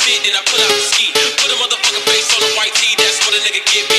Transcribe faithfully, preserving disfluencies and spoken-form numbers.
fit, then I put out the ski. Put a motherfucking face on the white tee, that's what a nigga get.